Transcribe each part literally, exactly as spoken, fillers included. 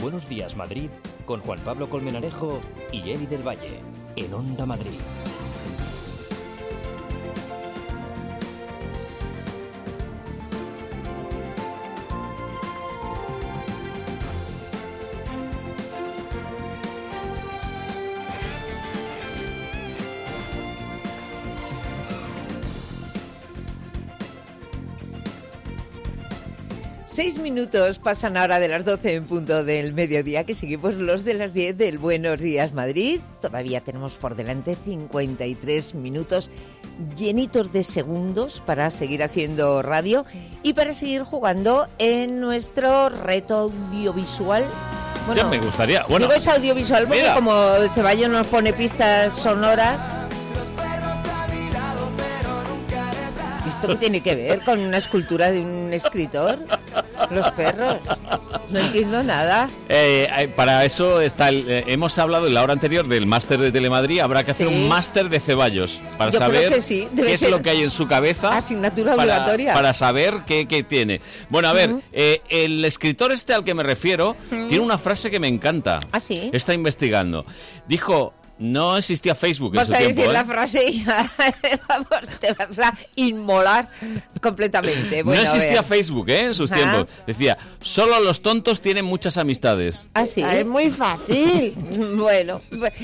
Buenos Días Madrid con Juan Pablo Colmenarejo y Eli del Valle en Onda Madrid. Seis minutos pasan ahora de las doce en punto del mediodía, que seguimos los de las diez del Buenos Días Madrid. Todavía tenemos por delante cincuenta y tres minutos llenitos de segundos para seguir haciendo radio y para seguir jugando en nuestro reto audiovisual. Bueno, ya me gustaría. Bueno, digo es audiovisual porque mira, como Ceballos nos pone pistas sonoras. ¿Esto qué tiene que ver con una escultura de un escritor? Los perros. No entiendo nada. Eh, eh, para eso está el, eh, hemos hablado en la hora anterior del máster de Telemadrid. Habrá que hacer sí. un máster de Ceballos para Yo saber creo que sí. qué es lo que hay en su cabeza. Asignatura para, obligatoria. Para saber qué, qué tiene. Bueno, a ver, Uh-huh. eh, el escritor este al que me refiero uh-huh. tiene una frase que me encanta. ¿Ah, sí? Está investigando. Dijo... No existía Facebook en vas su a tiempo, decir ¿eh? la frase y vamos, te vas a inmolar completamente. Bueno, no existía Facebook, ¿eh? En sus ¿Ah? tiempos. Decía, solo los tontos tienen muchas amistades. ¿Ah, sí? Es muy fácil. Bueno,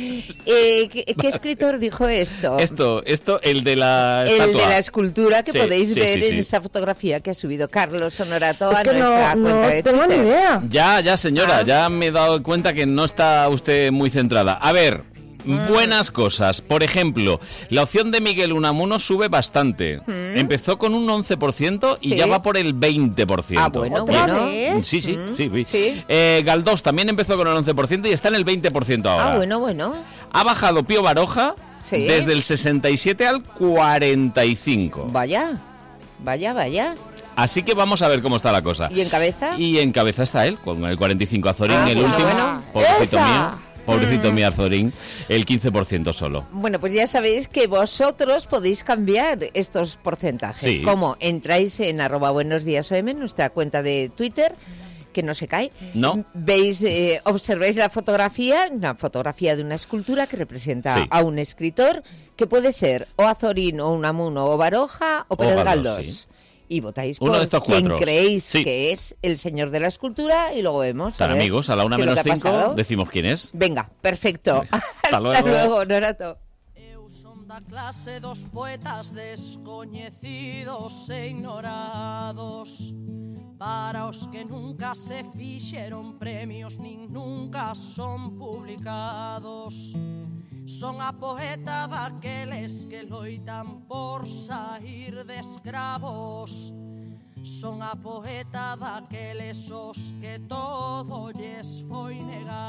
eh, ¿qué, ¿qué escritor dijo esto? Esto, esto, el de la El estatua. de la escultura que sí, podéis sí, ver sí, en sí. esa fotografía que ha subido Carlos Honorato es a que nuestra no, cuenta no de tengo ni Twitter. idea. Ya, ya, señora, Ah. ya me he dado cuenta que no está usted muy centrada. A ver... Mm. Buenas cosas. Por ejemplo, la opción de Miguel Unamuno sube bastante. Mm. Empezó con un once por ciento y ¿Sí? ya va por el veinte por ciento. Ah, bueno, ¿Otra bueno. vez? Sí, sí, Mm. sí. sí. ¿Sí? Eh, Galdós también empezó con el once por ciento y está en el veinte por ciento ahora. Ah, bueno, bueno. Ha bajado Pío Baroja ¿Sí? desde el sesenta y siete al cuarenta y cinco. Vaya, vaya, vaya. Así que vamos a ver cómo está la cosa. ¿Y en cabeza? Y en cabeza está él, con el cuarenta y cinco. Azorín, Ah, el bueno, último. bueno. Pobrecito ¡Esa! mío. Pobrecito Mm. mío Azorín, el quince por ciento solo. Bueno, pues ya sabéis que vosotros podéis cambiar estos porcentajes. Sí. Como entráis en arroba buenos días O M, nuestra cuenta de Twitter, que no se cae. No. Veis, eh, observáis la fotografía, una fotografía de una escultura que representa Sí. a un escritor, que puede ser o Azorín, o Unamuno, o Baroja, o Pérez Galdós, Galdós. sí. Y votáis Uno por de estos quien cuatro. creéis Sí. que es el señor de la escultura y luego vemos. Tan a ver amigos, a la una qué es lo menos que ha cinco pasado. decimos quién es. Venga, perfecto. Hasta, luego. luego, Norato. Eu son da clase dos poetas descoñecidos e ignorados, para os que nunca se fixeron premios nin nunca son publicados. Son a poeta daqueles que loitan por sair de escravos. Son a poeta daqueles os que todo lles foi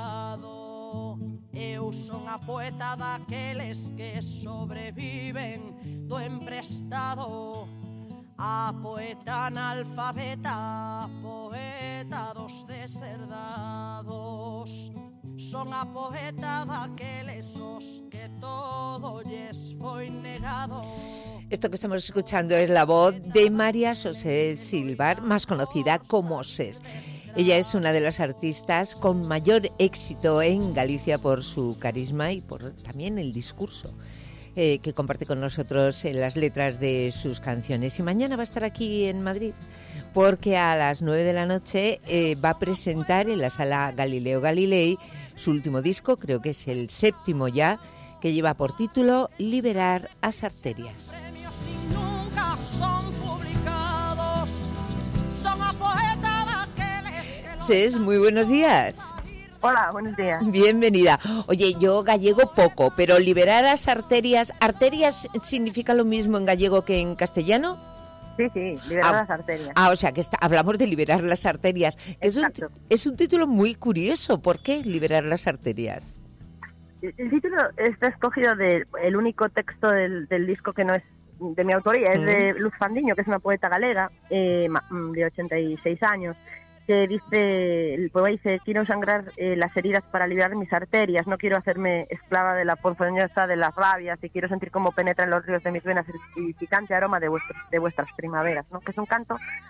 negado. Eu son a poeta daqueles que sobreviven do emprestado. A poeta analfabeta, a poeta dos deserdados. Son a poeta daqueles os que todo lles foi negado. Esto que estamos escuchando es la voz de María José Silvar, más conocida como Ses. Ella es una de las artistas con mayor éxito en Galicia por su carisma y por también el discurso eh, que comparte con nosotros en las letras de sus canciones. Y mañana va a estar aquí en Madrid, porque a las nueve de la noche eh, va a presentar en la sala Galileo Galilei su último disco, creo que es el séptimo ya, que lleva por título Liberar as arterias. Premios nin nunca son publicados. Son a poeta daqueles que Ses, muy buenos días. Hola, buenos días. Bienvenida. Oye, yo gallego poco, pero liberar las arterias... ¿Arterias significa lo mismo en gallego que en castellano? Sí, sí, liberar Ah, las arterias. Ah, o sea, que está, hablamos de liberar las arterias. Es un, Exacto. es un título muy curioso. ¿Por qué liberar las arterias? El, el título está escogido del el único texto del, del disco que no es de mi autoría, es de Luz Fandiño, que es una poeta galega eh, de ochenta y seis años, que dice, el poema dice, quiero sangrar eh, las heridas para liberar mis arterias, no quiero hacerme esclava de la ponzoñosa de las rabias y quiero sentir cómo penetra en los ríos de mis venas el picante aroma de, vuestros, de vuestras primaveras, ¿no? Que es un canto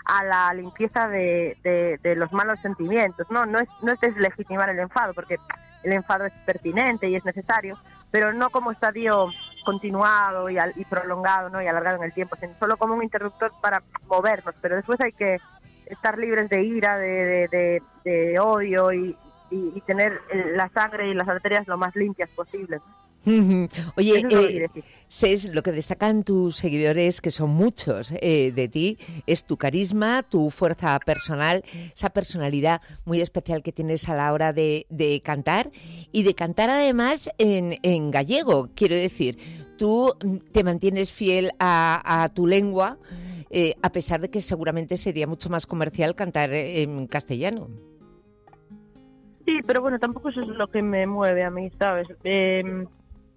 a la limpieza de, de, de los malos sentimientos, ¿no? No es, no es deslegitimar el enfado, porque el enfado es pertinente y es necesario, pero no como estadio continuado y, al, y prolongado, ¿no? Y alargado en el tiempo, sino solo como un interruptor para movernos, pero después hay que estar libres de ira, de, de, de, de odio y, y, y tener la sangre y las arterias lo más limpias posible. Oye, eh, Ses, lo que destacan tus seguidores, que son muchos eh, de ti, es tu carisma, tu fuerza personal, esa personalidad muy especial que tienes a la hora de, de cantar y de cantar además en, en gallego. Quiero decir, tú te mantienes fiel a, a tu lengua, eh, a pesar de que seguramente sería mucho más comercial cantar en castellano. Sí, pero bueno, tampoco eso es lo que me mueve a mí, ¿sabes? Eh,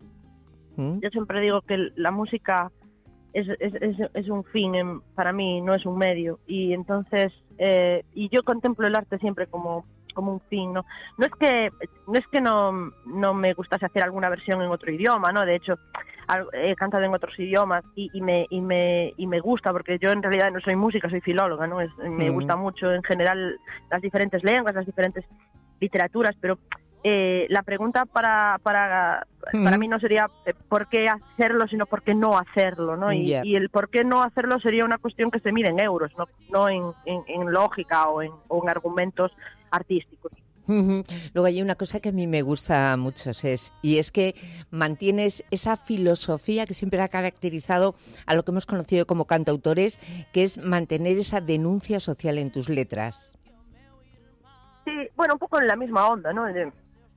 Yo siempre digo que la música es, es, es, es un fin en, para mí, no es un medio. Y entonces, eh, y yo contemplo el arte siempre como, como un fin, ¿no? No es que no es que no, no me gustase hacer alguna versión en otro idioma, ¿no? De hecho, he cantado en otros idiomas y, y, me, y, me, y me gusta, porque yo en realidad no soy música, soy filóloga, ¿no? Es, me mm. gusta mucho en general las diferentes lenguas, las diferentes literaturas, pero... Eh, la pregunta para para mm. para mí no sería por qué hacerlo, sino por qué no hacerlo, ¿no? Y, yeah. y el por qué no hacerlo sería una cuestión que se mide en euros, no, no en, en, en lógica o en, o en argumentos artísticos. Uh-huh. Luego hay una cosa que a mí me gusta mucho, Ses, y es que mantienes esa filosofía que siempre ha caracterizado a lo que hemos conocido como cantautores, que es mantener esa denuncia social en tus letras. Sí, bueno, un poco en la misma onda, ¿no? De,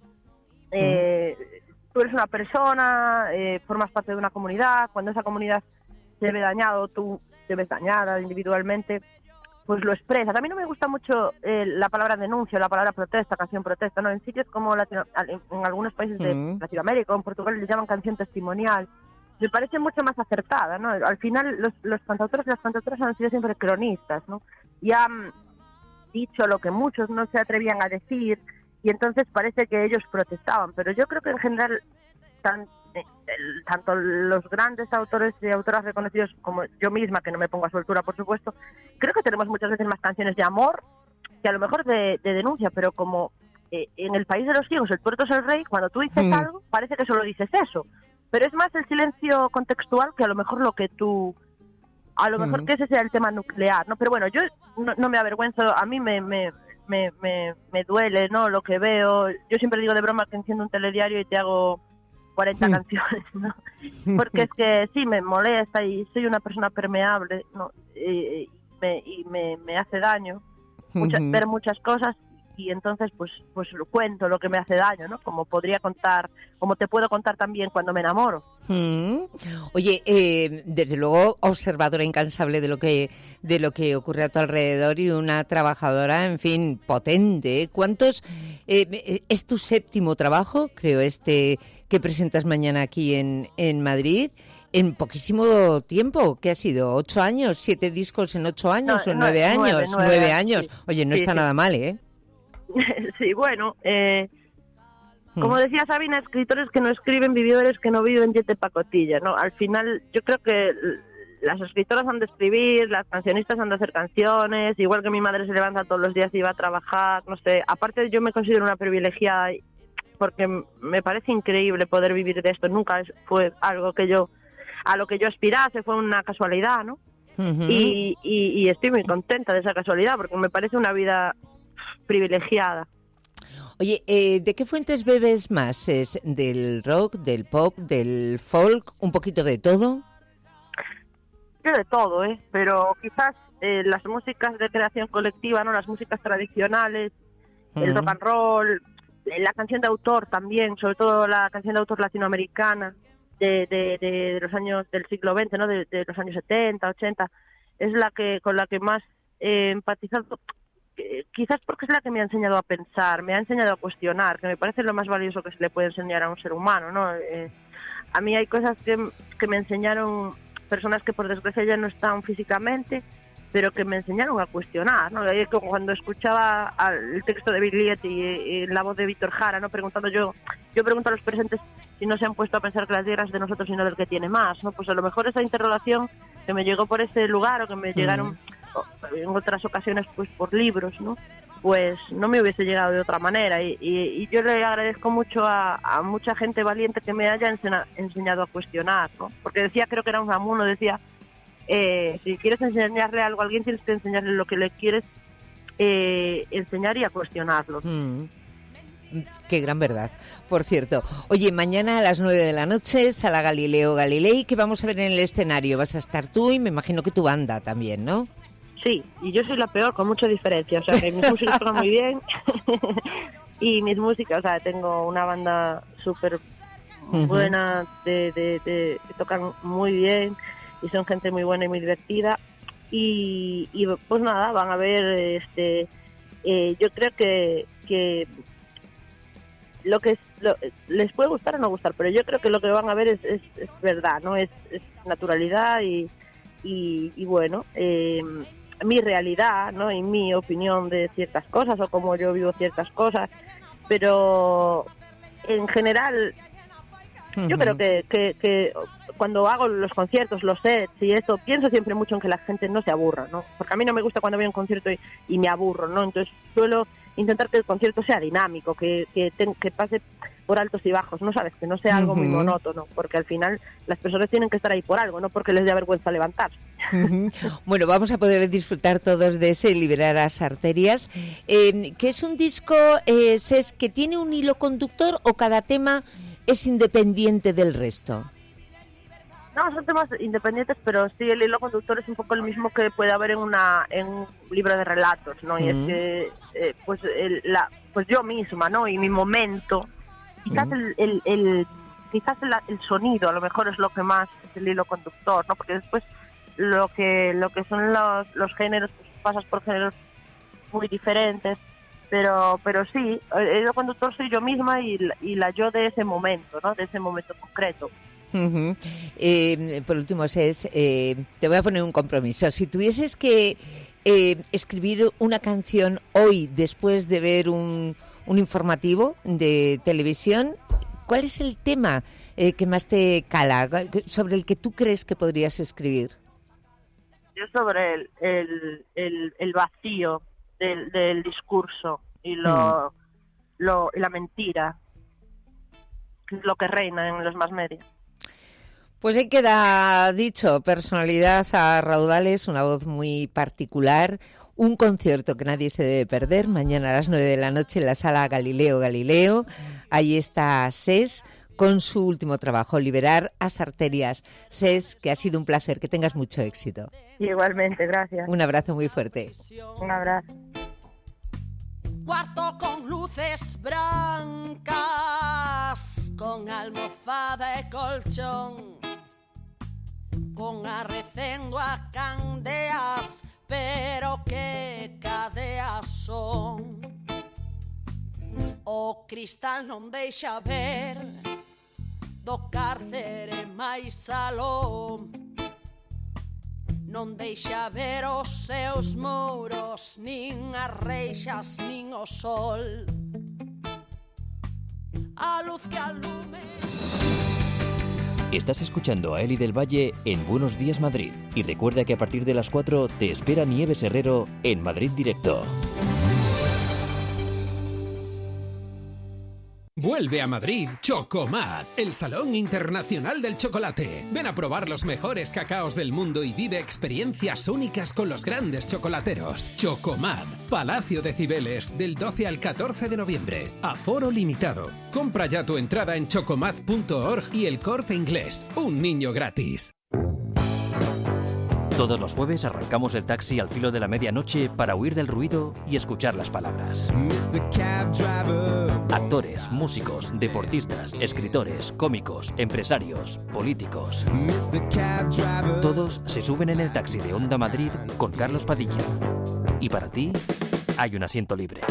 Eh, tú eres una persona, eh, formas parte de una comunidad, cuando esa comunidad se ve dañado, tú te ves dañada individualmente, pues lo expresas. A mí no me gusta mucho eh, la palabra denuncia, la palabra protesta, canción protesta, ¿no? En sitios como Latino, en, en algunos países de mm. Latinoamérica o en Portugal les llaman canción testimonial, me parece mucho más acertada, ¿no? Al final los, los cantautores y las cantautoras han sido siempre cronistas, ¿no? Y han dicho lo que muchos no se atrevían a decir, y entonces parece que ellos protestaban, pero yo creo que en general tan, eh, el, tanto los grandes autores y autoras reconocidos como yo misma, que no me pongo a su altura por supuesto, creo que tenemos muchas veces más canciones de amor que a lo mejor de, de denuncia, pero como eh, en el país de los ciegos el tuerto es el rey, cuando tú dices mm. algo parece que solo dices eso, pero es más el silencio contextual que a lo mejor lo que tú, a lo mm. mejor que ese sea el tema nuclear, ¿no? Pero bueno, yo no, no me avergüenzo, a mí me... me Me, me, me duele, ¿no? Lo que veo. Yo siempre digo de broma que enciendo un telediario y te hago cuarenta mm. canciones, ¿no? Porque es que sí, me molesta y soy una persona permeable, ¿no? Y, y, me, y me, me hace daño muchas, mm-hmm. ver muchas cosas y entonces pues pues lo cuento lo que me hace daño, ¿no? Como podría contar, como te puedo contar también cuando me enamoro. Mm. Oye, eh, desde luego observadora incansable de lo que de lo que ocurre a tu alrededor y una trabajadora, en fin, potente. ¿Cuántos eh, es tu séptimo trabajo, creo, este que presentas mañana aquí en en Madrid? En poquísimo tiempo, ¿qué ha sido? ¿Ocho años? ¿Siete discos en ocho años no, o nueve, nueve años? Nueve, nueve, nueve años. Sí. Oye, no sí, está sí. nada mal, ¿eh? Sí, bueno, eh, como decía Sabina, escritores que no escriben, vividores que no viven, yete pacotilla, ¿no? Al final, yo creo que las escritoras han de escribir, las cancionistas han de hacer canciones, igual que mi madre se levanta todos los días y va a trabajar, no sé. Aparte, yo me considero una privilegiada porque me parece increíble poder vivir de esto. Nunca fue algo que yo, a lo que yo aspirase, fue una casualidad, ¿no? Uh-huh. Y, y, y estoy muy contenta de esa casualidad porque me parece una vida privilegiada. Oye, eh, ¿de qué fuentes bebes más? ¿Es del rock, del pop, del folk, un poquito de todo? Yo de todo, ¿eh? Pero quizás eh, las músicas de creación colectiva, ¿no? Las músicas tradicionales, uh-huh. el rock and roll, la canción de autor también, sobre todo la canción de autor latinoamericana de, de, de, de los años del siglo veinte, ¿no? De, de los años setenta, ochenta, es la que con la que más he eh, empatizado. Quizás porque es la que me ha enseñado a pensar, me ha enseñado a cuestionar, que me parece lo más valioso que se le puede enseñar a un ser humano, ¿no? Eh, a mí hay cosas que, que me enseñaron personas que por desgracia ya no están físicamente, pero que me enseñaron a cuestionar, ¿no? Cuando escuchaba el texto de Biglietti y, y la voz de Víctor Jara, ¿no? Preguntando yo, yo pregunto a los presentes si no se han puesto a pensar que la tierra es de nosotros y no del que tiene más, ¿no? Pues a lo mejor esa interrogación que me llegó por ese lugar o que me sí. llegaron en otras ocasiones pues por libros, ¿no? Pues no me hubiese llegado de otra manera. Y, y, y yo le agradezco mucho a, a mucha gente valiente que me haya ensena, enseñado a cuestionar, ¿no? Porque decía, creo que era un Amuno, decía, eh, si quieres enseñarle algo a alguien, tienes que enseñarle lo que le quieres eh, enseñar y a cuestionarlo. Mm. Qué gran verdad. Por cierto, oye, mañana a las nueve de la noche, Sala Galileo Galilei, ¿qué vamos a ver en el escenario? Vas a estar tú y me imagino que tu banda también, ¿no? Sí, y yo soy la peor, con mucha diferencia. O sea, que mis músicos tocan muy bien y mis músicas, o sea, tengo una banda súper buena, de, de, de, que tocan muy bien y son gente muy buena y muy divertida. Y, y pues nada, van a ver, este, eh, yo creo que, que lo que es, lo, les puede gustar o no gustar, pero yo creo que lo que van a ver es, es, es verdad, ¿no? Es, es naturalidad y, y, y bueno, eh, mi realidad, ¿no? Y mi opinión de ciertas cosas o cómo yo vivo ciertas cosas, pero en general uh-huh. yo creo que, que, que cuando hago los conciertos, los sets y eso, pienso siempre mucho en que la gente no se aburra, ¿no? Porque a mí no me gusta cuando voy a un concierto y, y me aburro, ¿no? Entonces suelo intentar que el concierto sea dinámico, que, que, te, que pase por altos y bajos, ¿no? Sabes, que no sea algo uh-huh. muy monótono, porque al final las personas tienen que estar ahí por algo, no porque les dé vergüenza levantarse. Uh-huh. Bueno, vamos a poder disfrutar todos de ese Liberar las Arterias, eh, que es un disco, eh, es que tiene un hilo conductor o cada tema es independiente del resto. No, son temas independientes, pero sí, el hilo conductor es un poco el mismo que puede haber en una en un libro de relatos, ¿no? Y mm. es que, eh, pues, el, la, pues yo misma, ¿no? Y mi momento, quizás mm. el, el, el quizás el, el sonido, a lo mejor es lo que más es el hilo conductor, ¿no? Porque después lo que lo que son los, los géneros, pues pasas por géneros muy diferentes, pero pero sí, el hilo conductor soy yo misma y, y la yo de ese momento, ¿no? De ese momento concreto. Uh-huh. Eh, por último, Ses, eh, te voy a poner un compromiso. Si tuvieses que eh, escribir una canción hoy, después de ver un, un informativo de televisión, ¿cuál es el tema eh, que más te cala, sobre el que tú crees que podrías escribir? Yo sobre el, el, el, el vacío del, del discurso y lo, mm. lo y la mentira, que es lo que reina en los más medios. Pues ahí queda dicho, personalidad a raudales, una voz muy particular, un concierto que nadie se debe perder, mañana a las nueve de la noche en la Sala Galileo Galileo. Ahí está Ses con su último trabajo, Liberar las Arterias. Ses, que ha sido un placer, que tengas mucho éxito. Igualmente, gracias. Un abrazo muy fuerte. Un abrazo. Cuarto con luces blancas, con almofada e colchón, con arrecendo a candeas, pero que cadeas son. O cristal non deixa ver, do cárcere máis aló, non deixa ver os seus muros, nin as reixas, nin o sol. A luz que alume. Estás escuchando a Eli del Valle en Buenos Días Madrid. Y recuerda que a partir de las cuatro te espera Nieves Herrero en Madrid Directo. Vuelve a Madrid Chocomad, el Salón Internacional del Chocolate. Ven a probar los mejores cacaos del mundo y vive experiencias únicas con los grandes chocolateros. Chocomad, Palacio de Cibeles, del doce al catorce de noviembre. Aforo limitado. Compra ya tu entrada en chocomad punto org y El Corte Inglés. Un niño gratis. Todos los jueves arrancamos el taxi al filo de la medianoche para huir del ruido y escuchar las palabras. Actores, músicos, deportistas, escritores, cómicos, empresarios, políticos. Todos se suben en el taxi de Onda Madrid con Carlos Padilla. Y para ti hay un asiento libre.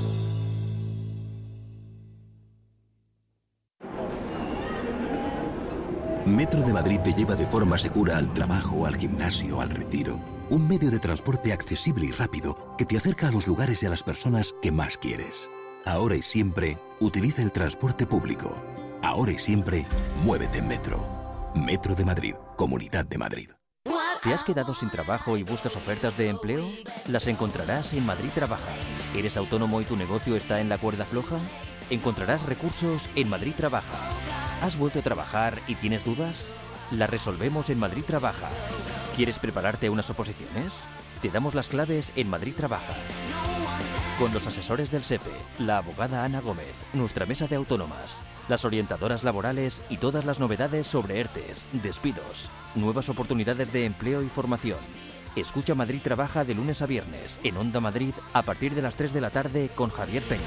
Metro de Madrid te lleva de forma segura al trabajo, al gimnasio, al retiro. Un medio de transporte accesible y rápido que te acerca a los lugares y a las personas que más quieres. Ahora y siempre, utiliza el transporte público. Ahora y siempre, muévete en Metro. Metro de Madrid, Comunidad de Madrid. What ¿Te has quedado sin trabajo y buscas ofertas de empleo? Las encontrarás en Madrid Trabaja. ¿Eres autónomo y tu negocio está en la cuerda floja? Encontrarás recursos en Madrid Trabaja. ¿Has vuelto a trabajar y tienes dudas? Las resolvemos en Madrid Trabaja. ¿Quieres prepararte a unas oposiciones? Te damos las claves en Madrid Trabaja. Con los asesores del SEPE, la abogada Ana Gómez, nuestra mesa de autónomas, las orientadoras laborales y todas las novedades sobre ERTES, despidos, nuevas oportunidades de empleo y formación. Escucha Madrid Trabaja de lunes a viernes en Onda Madrid a partir de las tres de la tarde con Javier Peña.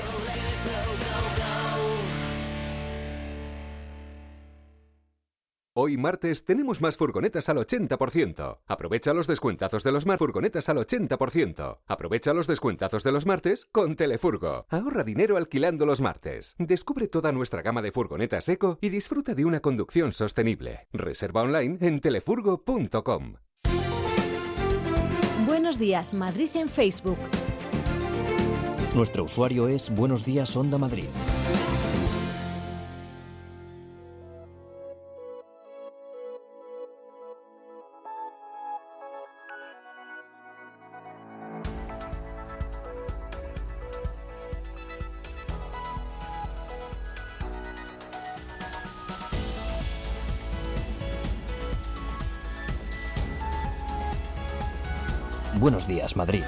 Hoy martes tenemos más furgonetas al ochenta por ciento. Aprovecha los descuentazos de los martes. Furgonetas al ochenta por ciento. Aprovecha los descuentazos de los martes con Telefurgo. Ahorra dinero alquilando los martes. Descubre toda nuestra gama de furgonetas eco y disfruta de una conducción sostenible. Reserva online en telefurgo punto com. Buenos días, Madrid en Facebook. Nuestro usuario es Buenos Días Onda Madrid. Buenos días, Madrid.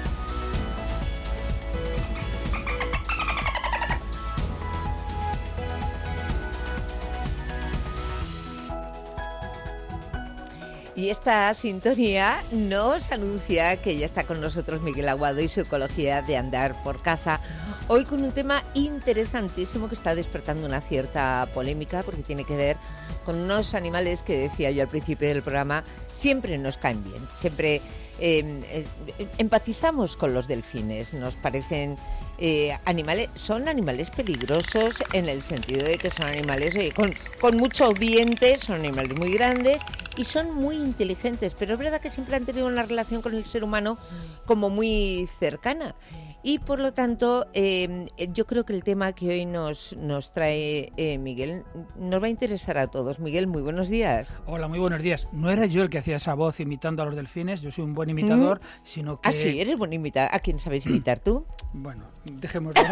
Y esta sintonía nos anuncia que ya está con nosotros Miguel Aguado y su ecología de andar por casa. Hoy con un tema interesantísimo que está despertando una cierta polémica porque tiene que ver con unos animales que decía yo al principio del programa, siempre nos caen bien, siempre eh, eh, empatizamos con los delfines, nos parecen eh, animales, son animales peligrosos en el sentido de que son animales eh, con, con mucho diente, son animales muy grandes y son muy inteligentes, pero es verdad que siempre han tenido una relación con el ser humano como muy cercana. Y por lo tanto, eh, yo creo que el tema que hoy nos, nos trae eh, Miguel nos va a interesar a todos. Miguel, muy buenos días. Hola, muy buenos días. No era yo el que hacía esa voz imitando a los delfines, yo soy un buen imitador, ¿Mm? sino que... Ah, sí, eres buen imitador. ¿A quién sabes imitar tú? Bueno, dejémoslo.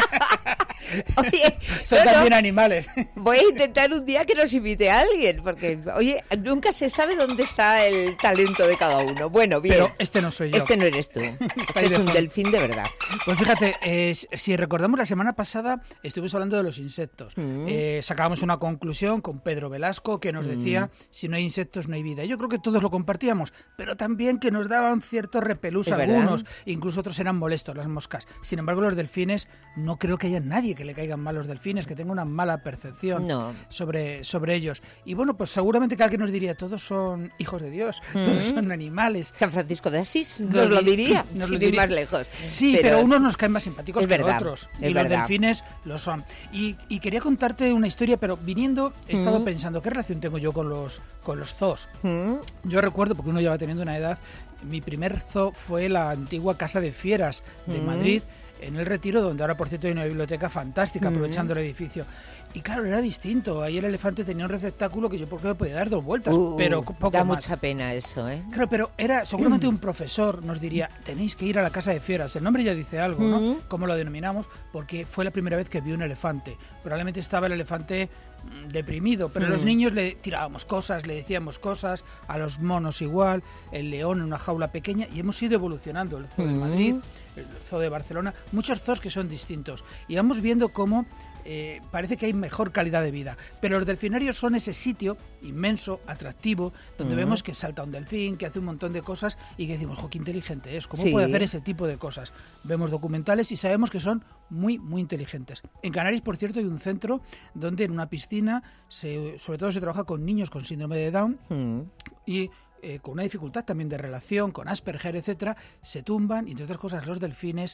Oye, son no, también no. animales. Voy a intentar un día que nos invite a alguien, porque, oye, nunca se sabe dónde está el talento de cada uno. Bueno, bien. Pero este no soy yo. Este no eres tú. Este es un delfín de verdad. Pues fíjate, eh, si recordamos la semana pasada estuvimos hablando de los insectos. Mm. Eh, sacábamos una conclusión con Pedro Velasco que nos decía, mm. si no hay insectos no hay vida. Yo creo que todos lo compartíamos, pero también que nos daban cierto repelús a algunos, incluso otros eran molestos, las moscas. Sin embargo, los delfines, no creo que haya nadie que le caigan mal los delfines, que tenga una mala percepción no. sobre, sobre ellos. Y bueno, pues seguramente que alguien nos diría, todos son hijos de Dios, mm. todos son animales. San Francisco de Asís nos, nos lo diría, nos sin lo diría. ir más lejos. Sí, pero, pero unos nos caen más simpáticos es que verdad, otros. Es y verdad. los delfines lo son. Y, y quería contarte una historia, pero viniendo he estado mm. pensando, ¿qué relación tengo yo con los, con los zoos? Mm. Yo recuerdo, porque uno ya va teniendo una edad, mi primer zoo fue la antigua Casa de Fieras de mm. Madrid, en el Retiro, donde ahora, por cierto, hay una biblioteca fantástica, mm. aprovechando el edificio. Y claro, era distinto. Ahí el elefante tenía un receptáculo que yo por qué me podía dar dos vueltas, uh, pero poco da más. mucha pena eso, ¿eh? Claro, pero era seguramente un profesor nos diría, tenéis que ir a la Casa de Fieras. El nombre ya dice algo, ¿no? Mm. ¿Cómo lo denominamos? Porque fue la primera vez que vi un elefante. Probablemente estaba el elefante deprimido, pero mm. a los niños le tirábamos cosas, le decíamos cosas, a los monos igual, el león en una jaula pequeña, y hemos ido evolucionando. El zoo mm. de Madrid, el zoo de Barcelona, muchos zoos que son distintos. Y vamos viendo cómo Eh, parece que hay mejor calidad de vida, pero los delfinarios son ese sitio inmenso, atractivo, donde uh-huh. vemos que salta un delfín, que hace un montón de cosas y que decimos, jo, qué inteligente es, ¿cómo sí. puede hacer ese tipo de cosas? Vemos documentales y sabemos que son muy, muy inteligentes. En Canarias, por cierto, hay un centro donde en una piscina, se, sobre todo se trabaja con niños con síndrome de Down uh-huh. y Eh, con una dificultad también de relación, con Asperger, etcétera, se tumban y, entre otras cosas, los delfines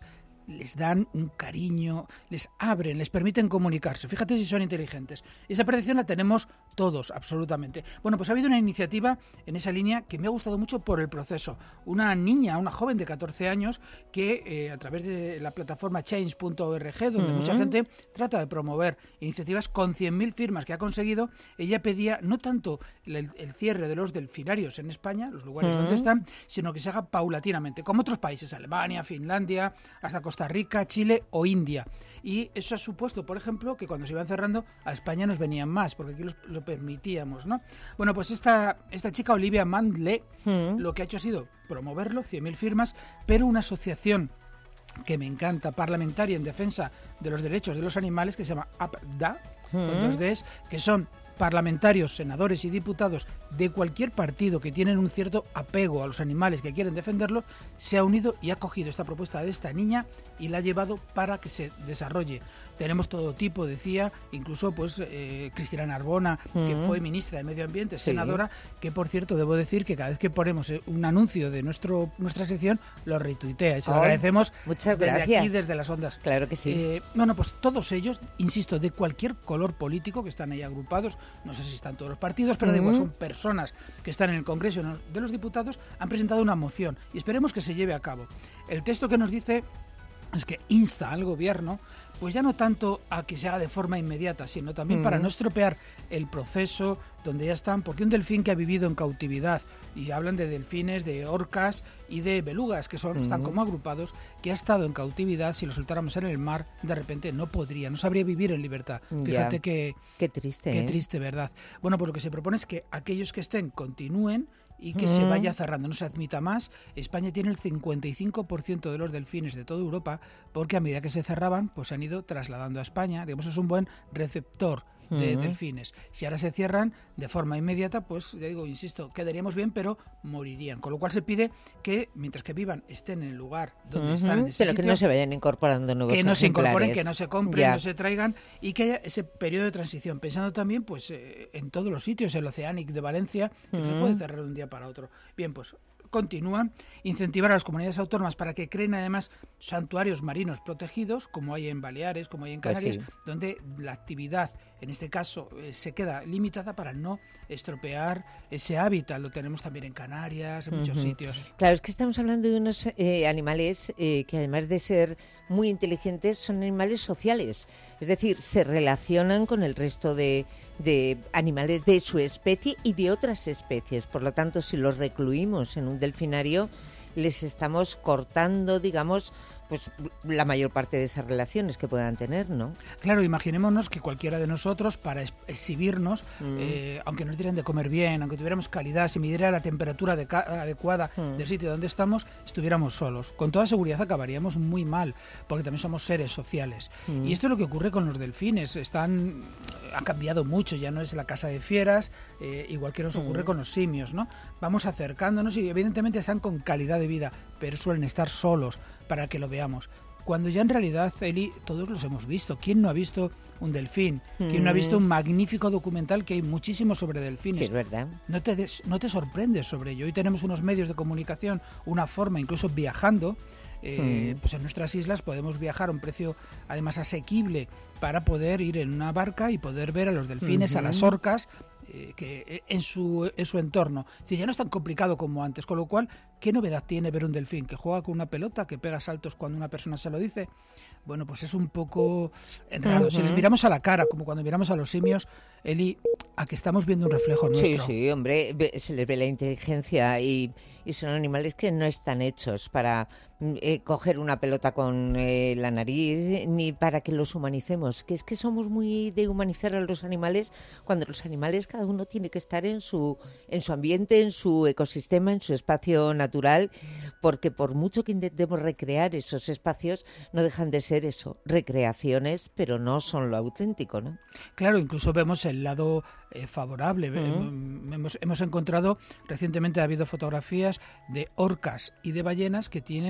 les dan un cariño, les abren, les permiten comunicarse. Fíjate si son inteligentes. Esa percepción la tenemos todos, absolutamente. Bueno, pues ha habido una iniciativa en esa línea que me ha gustado mucho por el proceso. Una niña, una joven de catorce años, que eh, a través de la plataforma change punto org, donde mm. mucha gente trata de promover iniciativas con cien mil firmas que ha conseguido, ella pedía no tanto el, el cierre de los delfinarios en España, los lugares mm. donde están, sino que se haga paulatinamente, como otros países, Alemania, Finlandia, hasta Costa Rica, Chile o India. Y eso ha supuesto, por ejemplo, que cuando se iban cerrando, a España nos venían más, porque aquí los, lo permitíamos, ¿no? Bueno, pues esta, esta chica, Olivia Mandle, mm. lo que ha hecho ha sido promoverlo, cien mil firmas, pero una asociación que me encanta, parlamentaria en defensa de los derechos de los animales, que se llama APDA, mm. con dos Ds, que son parlamentarios, senadores y diputados de cualquier partido que tienen un cierto apego a los animales, que quieren defenderlos, se ha unido y ha cogido esta propuesta de esta niña y la ha llevado para que se desarrolle. Tenemos todo tipo, decía, incluso pues eh, Cristina Narbona, mm. que fue ministra de Medio Ambiente, senadora, sí. que por cierto debo decir que cada vez que ponemos un anuncio de nuestro nuestra sección, lo retuitea y se lo oh, agradecemos muchas desde gracias. aquí, desde las ondas. Claro que sí. Eh, bueno, pues todos ellos, insisto, de cualquier color político, que están ahí agrupados, no sé si están todos los partidos, pero mm. da igual, son personas que están en el Congreso de los Diputados, han presentado una moción y esperemos que se lleve a cabo. El texto que nos dice es que insta al gobierno, pues ya no tanto a que se haga de forma inmediata, sino también mm. para no estropear el proceso donde ya están, porque un delfín que ha vivido en cautividad, y hablan de delfines, de orcas y de belugas, que son, mm. están como agrupados, que ha estado en cautividad, si lo soltáramos en el mar, de repente no podría, no sabría vivir en libertad. Fíjate ya. que... Qué triste, Qué ¿eh? triste, ¿verdad? Bueno, pues lo que se propone es que aquellos que estén continúen y que mm. se vaya cerrando, no se admita más. España tiene el cincuenta y cinco por ciento de los delfines de toda Europa, porque a medida que se cerraban, pues se han ido trasladando a España. Digamos, es un buen receptor de mm. delfines. Si ahora se cierran de forma inmediata, pues ya digo, insisto, quedaríamos bien, pero morirían. Con lo cual se pide que, mientras que vivan, estén en el lugar donde uh-huh. están en ese pero sitio, que no se vayan incorporando nuevos que no ejemplares. se incorporen, que no se compren, ya. no se traigan, y que haya ese periodo de transición, pensando también pues eh, en todos los sitios, el Oceanic de Valencia, que uh-huh. no se puede cerrar de un día para otro. Bien, pues continúan, incentivar a las comunidades autónomas para que creen además santuarios marinos protegidos, como hay en Baleares, como hay en Canarias, pues sí. donde la actividad, en este caso, eh, se queda limitada para no estropear ese hábitat. Lo tenemos también en Canarias, en uh-huh. muchos sitios. Claro, es que estamos hablando de unos eh, animales eh, que además de ser muy inteligentes, son animales sociales. Es decir, se relacionan con el resto de, de animales de su especie y de otras especies. Por lo tanto, si los recluimos en un delfinario, les estamos cortando, digamos, pues la mayor parte de esas relaciones que puedan tener, ¿no? Claro, imaginémonos que cualquiera de nosotros, para ex- exhibirnos, mm. eh, aunque nos dieran de comer bien, aunque tuviéramos calidad, se midiera la temperatura de ca- adecuada mm. del sitio donde estamos, estuviéramos solos. Con toda seguridad acabaríamos muy mal, porque también somos seres sociales. Mm. Y esto es lo que ocurre con los delfines. Están, ha cambiado mucho, ya no es la casa de fieras, eh, igual que nos ocurre mm. con los simios, ¿no? Vamos acercándonos y evidentemente están con calidad de vida, pero suelen estar solos para que lo veamos. Cuando ya en realidad, Eli, todos los hemos visto. ¿Quién no ha visto un delfín? ¿Quién mm. no ha visto un magnífico documental, que hay muchísimo sobre delfines? Sí, es verdad. No te, des, no te sorprendes sobre ello. Hoy tenemos unos medios de comunicación, una forma, incluso viajando. Eh, mm. Pues en nuestras islas podemos viajar a un precio además asequible para poder ir en una barca y poder ver a los delfines, uh-huh. a las orcas, eh, que en su en su entorno. Es decir, ya no es tan complicado como antes, con lo cual, ¿qué novedad tiene ver un delfín? ¿Que juega con una pelota, que pega saltos cuando una persona se lo dice? Bueno, pues es un poco raro. Uh-huh. Si les miramos a la cara, como cuando miramos a los simios, Eli, a que estamos viendo un reflejo nuestro. Sí, sí, hombre, se les ve la inteligencia y, y son animales que no están hechos para eh, coger una pelota con eh, la nariz, ni para que los humanicemos. Que es que somos muy de humanizar a los animales, cuando los animales, cada uno tiene que estar en su, en su ambiente, en su ecosistema, en su espacio natural, porque por mucho que intentemos recrear esos espacios, no dejan de ser eso, recreaciones, pero no son lo auténtico, ¿no? Claro, incluso vemos el lado eh, favorable. Uh-huh. Hemos, hemos encontrado, recientemente ha habido fotografías de orcas y de ballenas que tienen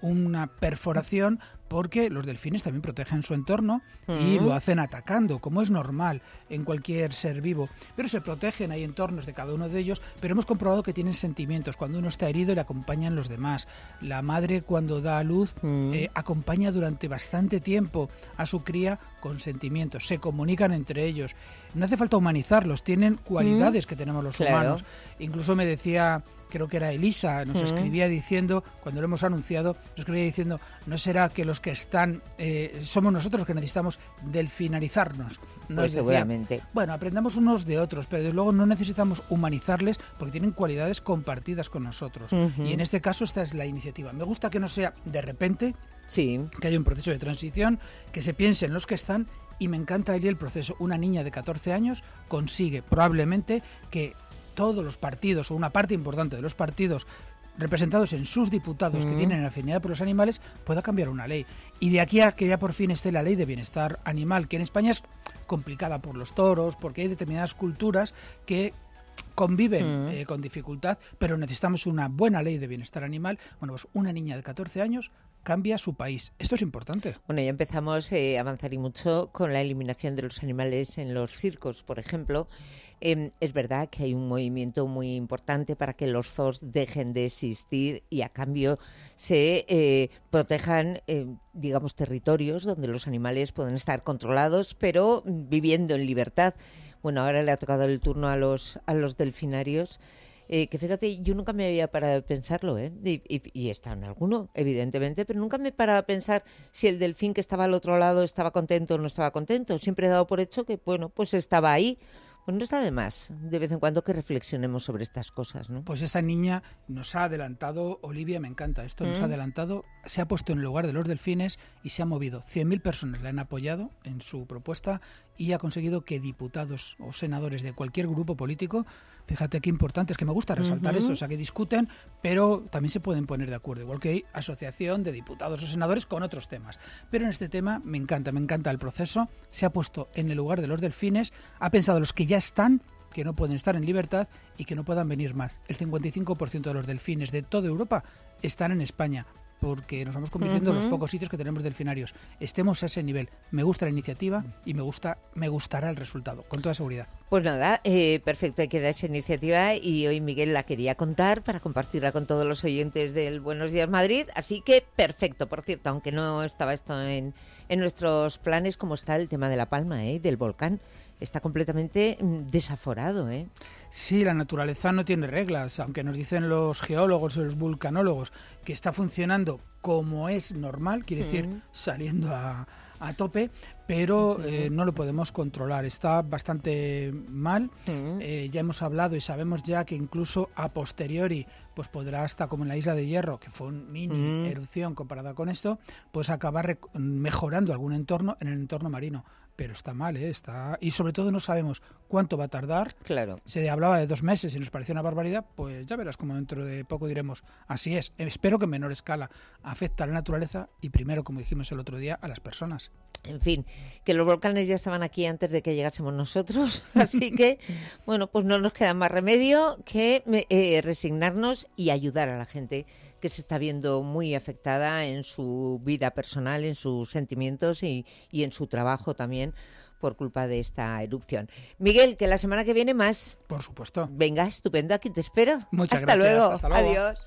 una perforación porque los delfines también protegen su entorno y Mm. lo hacen atacando, como es normal en cualquier ser vivo. Pero se protegen, hay entornos de cada uno de ellos, pero hemos comprobado que tienen sentimientos. Cuando uno está herido le acompañan los demás. La madre cuando da a luz Mm. eh, acompaña durante bastante tiempo a su cría con sentimientos, se comunican entre ellos. No hace falta humanizarlos, tienen cualidades Mm. que tenemos los Claro. humanos. Incluso me decía, creo que era Elisa, nos Mm. escribía diciendo, cuando lo hemos anunciado, nos escribía diciendo, ¿no será que los que están, eh, somos nosotros los que necesitamos delfinarizarnos? Nos Pues decía, seguramente. bueno, aprendamos unos de otros, pero desde luego no necesitamos humanizarles porque tienen cualidades compartidas con nosotros. Ujú. Y en este caso esta es la iniciativa. Me gusta que no sea de repente, Sí. que haya un proceso de transición, que se piense en los que están, y me encanta Eli, el proceso. Una niña de catorce años consigue probablemente que todos los partidos, o una parte importante de los partidos representados en sus diputados que Mm. tienen afinidad por los animales, pueda cambiar una ley. Y de aquí a que ya por fin esté la ley de bienestar animal, que en España es complicada por los toros, porque hay determinadas culturas que conviven Mm. eh, con dificultad, pero necesitamos una buena ley de bienestar animal. Bueno, pues una niña de catorce años cambia su país. Esto es importante. Bueno, ya empezamos eh, a avanzar y mucho con la eliminación de los animales en los circos, por ejemplo. Eh, es verdad que hay un movimiento muy importante para que los zoos dejen de existir y a cambio se eh, protejan, eh, digamos, territorios donde los animales pueden estar controlados, pero viviendo en libertad. Bueno, ahora le ha tocado el turno a los, a los delfinarios. Eh, que fíjate, yo nunca me había parado de pensarlo, ¿eh? Y, y, y está en alguno, evidentemente, pero nunca me he parado a pensar si el delfín que estaba al otro lado estaba contento o no estaba contento. Siempre he dado por hecho que, bueno, pues estaba ahí. Pues no está de más, de vez en cuando, que reflexionemos sobre estas cosas, ¿no? Pues esta niña nos ha adelantado, Olivia, me encanta esto, nos Mm. ha adelantado, se ha puesto en el lugar de los delfines y se ha movido. cien mil personas le han apoyado en su propuesta y ha conseguido que diputados o senadores de cualquier grupo político, fíjate qué importante, es que me gusta resaltar Ujú. esto, o sea, que discuten, pero también se pueden poner de acuerdo, igual que hay asociación de diputados o senadores con otros temas. Pero en este tema me encanta, me encanta el proceso, se ha puesto en el lugar de los delfines, ha pensado los que ya están, que no pueden estar en libertad y que no puedan venir más. El cincuenta y cinco por ciento de los delfines de toda Europa están en España, porque nos vamos convirtiendo en Ujú. los pocos sitios que tenemos delfinarios. Estemos a ese nivel. Me gusta la iniciativa y me gusta, me gustará el resultado, con toda seguridad. Pues nada, eh, perfecto, hay que dar esa iniciativa y hoy Miguel la quería contar para compartirla con todos los oyentes del Buenos Días Madrid, así que perfecto. Por cierto, aunque no estaba esto en, en nuestros planes, como está el tema de La Palma, ¿eh? Del volcán, está completamente mm, desaforado, ¿eh? Sí, la naturaleza no tiene reglas, aunque nos dicen los geólogos o los vulcanólogos que está funcionando como es normal, quiere decir Mm. saliendo a, a tope, pero Ujú. eh, no lo podemos controlar, está bastante mal. Mm. Eh, ya hemos hablado y sabemos ya que incluso a posteriori pues podrá, hasta como en la Isla de Hierro, que fue una mini Mm. erupción comparada con esto, pues acabar rec- mejorando algún entorno en el entorno marino. Pero está mal, ¿eh? Está... Y sobre todo no sabemos cuánto va a tardar. Claro. Se hablaba de dos meses y nos pareció una barbaridad, pues ya verás como dentro de poco diremos, así es. Espero que en menor escala afecta a la naturaleza y primero, como dijimos el otro día, a las personas. En fin, que los volcanes ya estaban aquí antes de que llegásemos nosotros, así que, bueno, pues no nos queda más remedio que eh, resignarnos y ayudar a la gente que se está viendo muy afectada en su vida personal, en sus sentimientos y, y en su trabajo también por culpa de esta erupción. Miguel, que la semana que viene más. Por supuesto. Venga, estupendo, aquí te espero. Muchas Hasta gracias, luego. hasta luego. Adiós.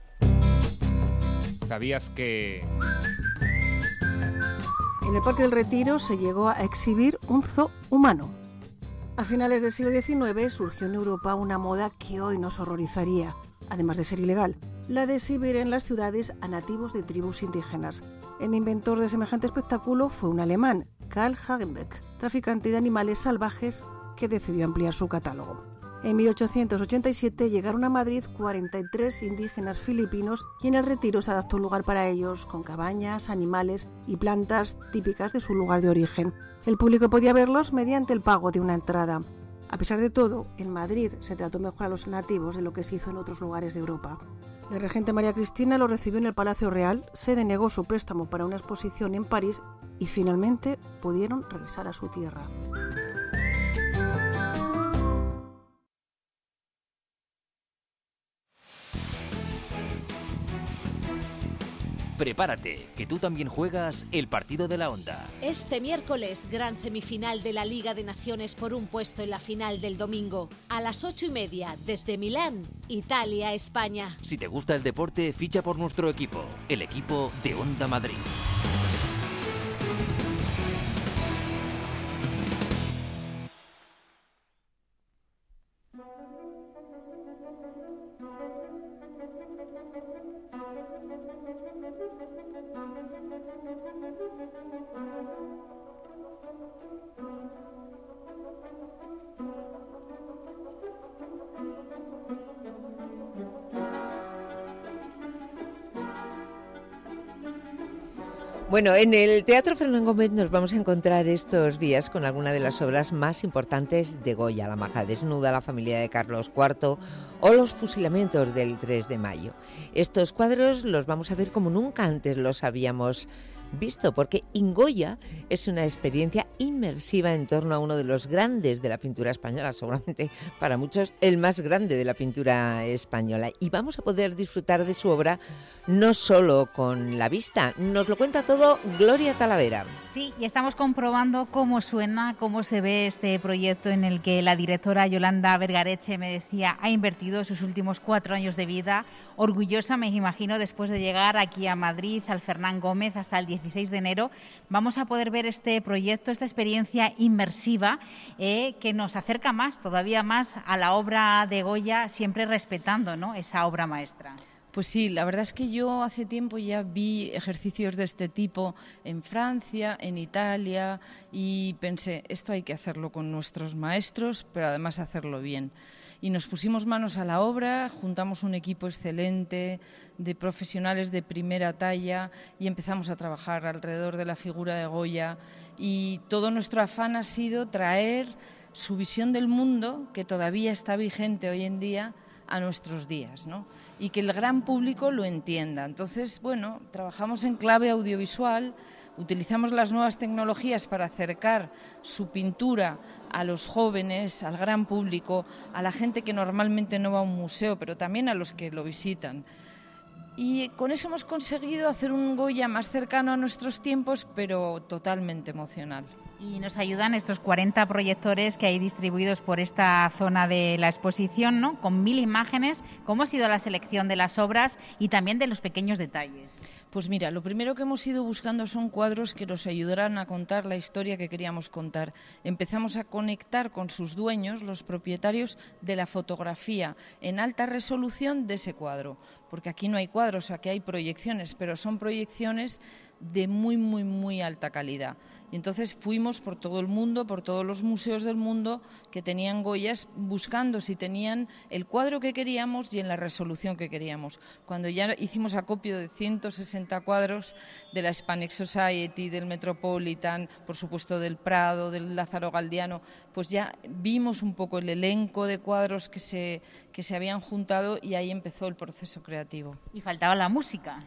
¿Sabías que...? En el Parque del Retiro se llegó a exhibir un zoo humano. A finales del siglo diecinueve surgió en Europa una moda que hoy nos horrorizaría, además de ser ilegal, la de exhibir en las ciudades a nativos de tribus indígenas. El inventor de semejante espectáculo fue un alemán, Karl Hagenbeck, traficante de animales salvajes que decidió ampliar su catálogo. En mil ochocientos ochenta y siete llegaron a Madrid cuarenta y tres indígenas filipinos y en el Retiro se adaptó un lugar para ellos, con cabañas, animales y plantas típicas de su lugar de origen. El público podía verlos mediante el pago de una entrada. A pesar de todo, en Madrid se trató mejor a los nativos de lo que se hizo en otros lugares de Europa. La regente María Cristina los recibió en el Palacio Real, se denegó su préstamo para una exposición en París y finalmente pudieron regresar a su tierra. Prepárate, que tú también juegas el partido de la Onda. Este miércoles, gran semifinal de la Liga de Naciones por un puesto en la final del domingo. A las ocho y media, desde Milán, Italia, España. Si te gusta el deporte, ficha por nuestro equipo, el equipo de Onda Madrid. Bueno, en el Teatro Fernán Gómez nos vamos a encontrar estos días con alguna de las obras más importantes de Goya, La maja desnuda, La familia de Carlos cuarto o Los fusilamientos del tres de mayo. Estos cuadros los vamos a ver como nunca antes los habíamos visto, porque In Goya es una experiencia inmersiva en torno a uno de los grandes de la pintura española, seguramente para muchos el más grande de la pintura española. Y vamos a poder disfrutar de su obra no solo con la vista, nos lo cuenta todo Gloria Talavera. Sí, y estamos comprobando cómo suena, cómo se ve este proyecto en el que la directora Yolanda Vergareche, me decía, ha invertido sus últimos cuatro años de vida, orgullosa, me imagino, después de llegar aquí a Madrid, al Fernán Gómez, hasta el dieciséis de enero. Vamos a poder ver este proyecto, esta experiencia inmersiva eh, que nos acerca más, todavía más, a la obra de Goya, siempre respetando, ¿no?, esa obra maestra. Pues sí, la verdad es que yo hace tiempo ya vi ejercicios de este tipo en Francia, en Italia, y pensé, esto hay que hacerlo con nuestros maestros, pero además hacerlo bien. Y nos pusimos manos a la obra, juntamos un equipo excelente de profesionales de primera talla y empezamos a trabajar alrededor de la figura de Goya. Y todo nuestro afán ha sido traer su visión del mundo, que todavía está vigente hoy en día, a nuestros días, ¿no? Y que el gran público lo entienda. Entonces, bueno, trabajamos en clave audiovisual, utilizamos las nuevas tecnologías para acercar su pintura a los jóvenes, al gran público, a la gente que normalmente no va a un museo, pero también a los que lo visitan. Y con eso hemos conseguido hacer un Goya más cercano a nuestros tiempos, pero totalmente emocional. Y nos ayudan estos cuarenta proyectores que hay distribuidos por esta zona de la exposición, ¿no?, con mil imágenes. ¿Cómo ha sido la selección de las obras y también de los pequeños detalles? Pues mira, lo primero que hemos ido buscando son cuadros que nos ayudaran a contar la historia que queríamos contar. Empezamos a conectar con sus dueños, los propietarios de la fotografía en alta resolución de ese cuadro, porque aquí no hay cuadros, aquí hay proyecciones, pero son proyecciones de muy, muy, muy alta calidad. Y entonces fuimos por todo el mundo, por todos los museos del mundo que tenían Goyas, buscando si tenían el cuadro que queríamos y en la resolución que queríamos. Cuando ya hicimos acopio de ciento sesenta cuadros de la Hispanic Society, del Metropolitan, por supuesto del Prado, del Lázaro Galdiano, pues ya vimos un poco el elenco de cuadros que se, que se habían juntado y ahí empezó el proceso creativo. Y faltaba la música.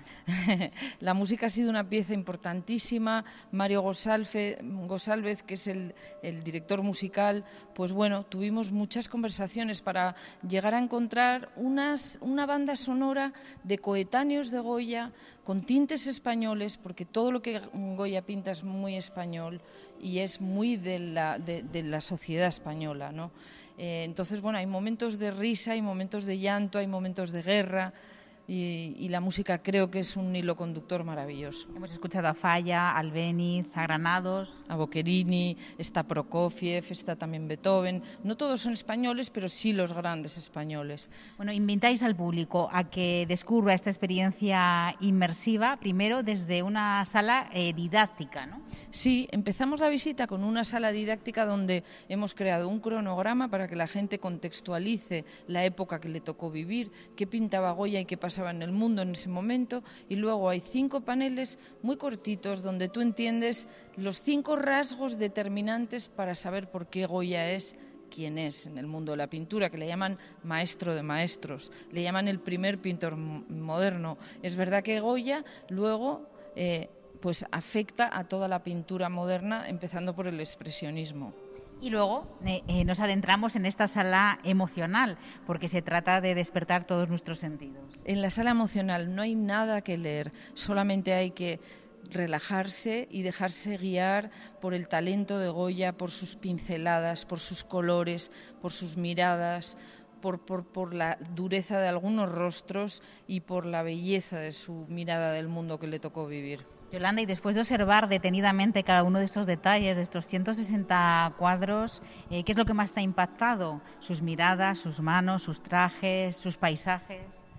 La música ha sido una pieza importantísima. Mario Gosalve, Gosalvez, que es el, el director musical, pues bueno, tuvimos muchas conversaciones para llegar a encontrar unas, una banda sonora de coetáneos de Goya con tintes españoles, porque todo lo que Goya pinta es muy español y es muy de la, de, de la sociedad española, ¿no? Eh, entonces, bueno, hay momentos de risa, hay momentos de llanto, hay momentos de guerra. Y, y la música creo que es un hilo conductor maravilloso. Hemos escuchado a Falla, a Albéniz, a Granados, a Boccherini, está Prokofiev, está también Beethoven. No todos son españoles, pero sí los grandes españoles. Bueno, invitáis al público a que descubra esta experiencia inmersiva, primero desde una sala eh, didáctica, ¿no? Sí, empezamos la visita con una sala didáctica donde hemos creado un cronograma para que la gente contextualice la época que le tocó vivir, qué pintaba Goya y qué pasaba en el mundo en ese momento, y luego hay cinco paneles muy cortitos donde tú entiendes los cinco rasgos determinantes para saber por qué Goya es quien es en el mundo de la pintura, que le llaman maestro de maestros, le llaman el primer pintor moderno. Es verdad que Goya luego eh, pues afecta a toda la pintura moderna, empezando por el expresionismo. Y luego eh, eh, nos adentramos en esta sala emocional, porque se trata de despertar todos nuestros sentidos. En la sala emocional no hay nada que leer, solamente hay que relajarse y dejarse guiar por el talento de Goya, por sus pinceladas, por sus colores, por sus miradas, por, por, por la dureza de algunos rostros y por la belleza de su mirada del mundo que le tocó vivir. Yolanda, y después de observar detenidamente cada uno de estos detalles, de estos ciento sesenta cuadros, eh, ¿qué es lo que más te ha impactado? ¿Sus miradas, sus manos, sus trajes, sus paisajes?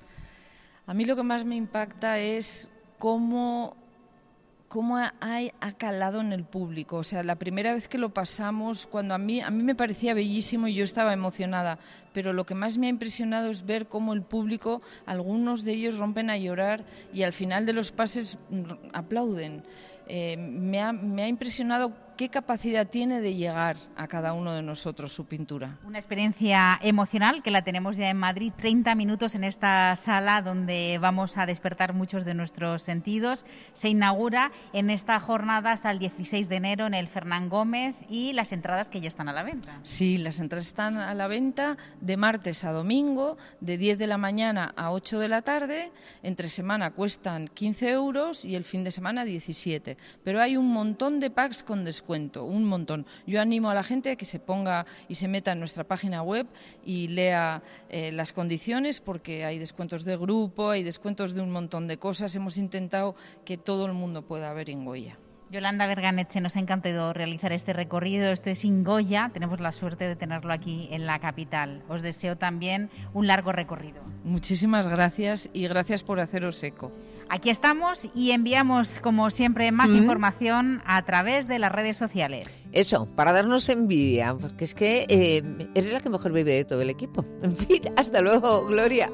A mí lo que más me impacta es cómo... cómo ha, ha calado en el público. O sea, la primera vez que lo pasamos, cuando a mí, a mí me parecía bellísimo y yo estaba emocionada, pero lo que más me ha impresionado es ver cómo el público, algunos de ellos rompen a llorar y al final de los pases aplauden. Eh, me, ha, me ha impresionado qué capacidad tiene de llegar a cada uno de nosotros su pintura. Una experiencia emocional que la tenemos ya en Madrid, treinta minutos en esta sala donde vamos a despertar muchos de nuestros sentidos. Se inaugura en esta jornada hasta el dieciséis de enero en el Fernán Gómez y las entradas que ya están a la venta. Sí, las entradas están a la venta de martes a domingo, de diez de la mañana a ocho de la tarde. Entre semana cuestan quince euros y el fin de semana diecisiete. Pero hay un montón de packs con descuento. Cuento, un montón. Yo animo a la gente a que se ponga y se meta en nuestra página web y lea eh, las condiciones, porque hay descuentos de grupo, hay descuentos de un montón de cosas. Hemos intentado que todo el mundo pueda ver en Goya. Yolanda Verganeche, nos ha encantado realizar este recorrido. Esto es en Goya, tenemos la suerte de tenerlo aquí en la capital. Os deseo también un largo recorrido. Muchísimas gracias y gracias por haceros eco. Aquí estamos y enviamos, como siempre, más ¿Mm? información a través de las redes sociales. Eso, para darnos envidia, porque es que eh, eres la que mejor vive de todo el equipo. En fin, hasta luego, Gloria.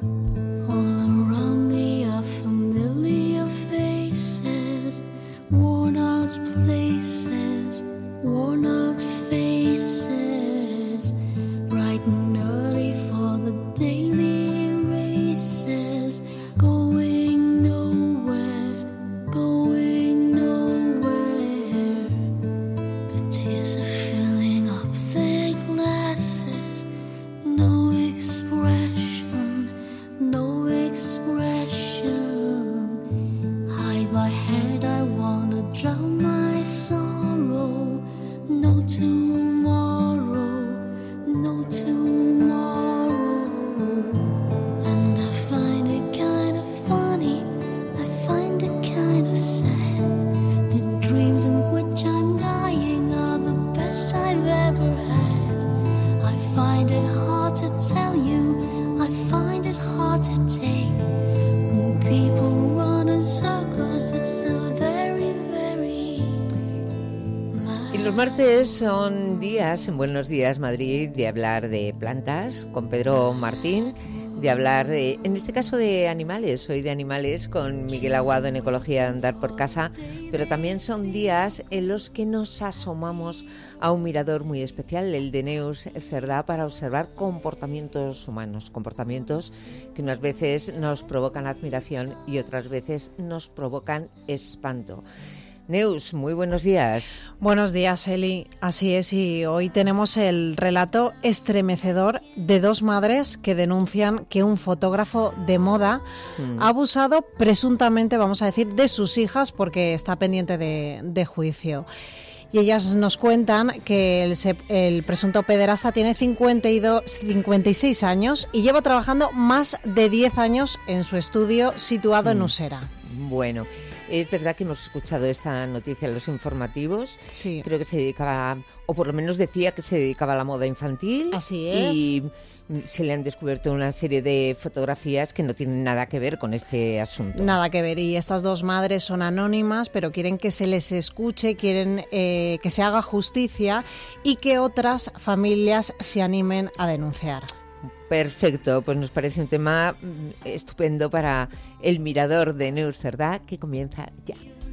Los martes son días, en Buenos Días Madrid, de hablar de plantas con Pedro Martín, de hablar, de, en este caso, de animales. Hoy de animales con Miguel Aguado en Ecología de Andar por Casa, pero también son días en los que nos asomamos a un mirador muy especial, el de Neus Cerdá, para observar comportamientos humanos, comportamientos que unas veces nos provocan admiración y otras veces nos provocan espanto. Neus, muy buenos días. Buenos días, Eli. Así es, y hoy tenemos el relato estremecedor de dos madres que denuncian que un fotógrafo de moda mm. ha abusado presuntamente, vamos a decir, de sus hijas porque está pendiente de, de juicio. Y ellas nos cuentan que el, el presunto pederasta tiene cincuenta y dos, cincuenta y seis años y lleva trabajando más de diez años en su estudio situado mm. en Usera. Bueno, es verdad que hemos escuchado esta noticia en los informativos. Sí. Creo que se dedicaba, o por lo menos decía que se dedicaba a la moda infantil. Así es. Y se le han descubierto una serie de fotografías que no tienen nada que ver con este asunto. Nada que ver. Y estas dos madres son anónimas, pero quieren que se les escuche, quieren eh, que se haga justicia y que otras familias se animen a denunciar. Perfecto, pues nos parece un tema estupendo para el mirador de Neus Cerdá, que comienza ya.